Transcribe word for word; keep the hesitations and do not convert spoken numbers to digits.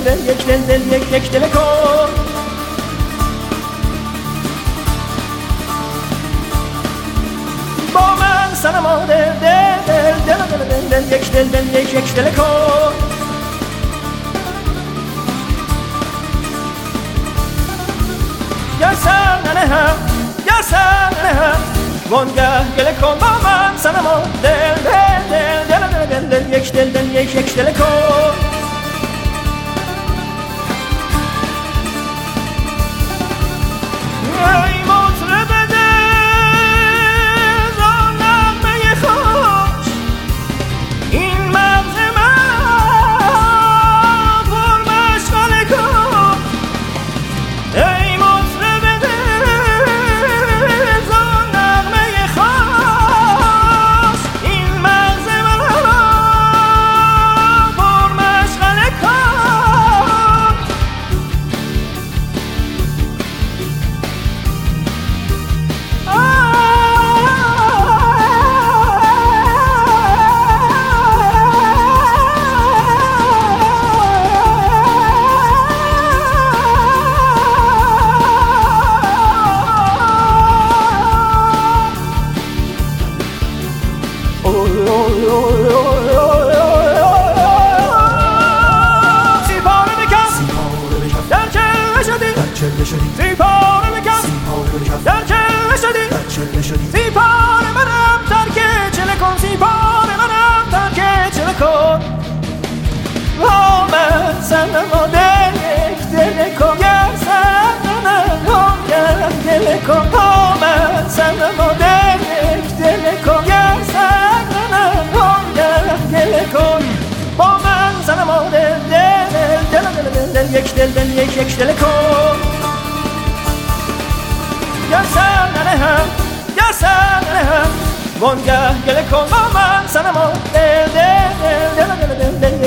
دل یک دل دل یک یک دل کن با من صنما دل دل دل دل دل دل یک دل دل یک یک دل کن یا سر ننهم یا سر ننهم وانگه گله کن با من صنما دل دل دل دل دل دل یک دل دل یک یک دل کن ای مطرب دل را نغمه خوش این مغز من پر مشغله کن ای مطرب دل را نغمه خوش این مغز من پر مشغله کن سیپاره بکن در چله شدی سیپاره بکن در چله شدی سیپاره منم ترک چله کن سیپاره منم ترک چله کن با من صنما دل یک دل کن گر صنما دل کن با من صنما دل یک دل کن گر صنما دل کن با من صنما دل دل دل دل دل یک دل دل یک یک دل کن یا سر ننهم یا سر ننهم وانگه گله کن با من صنما دل دل دل دل دل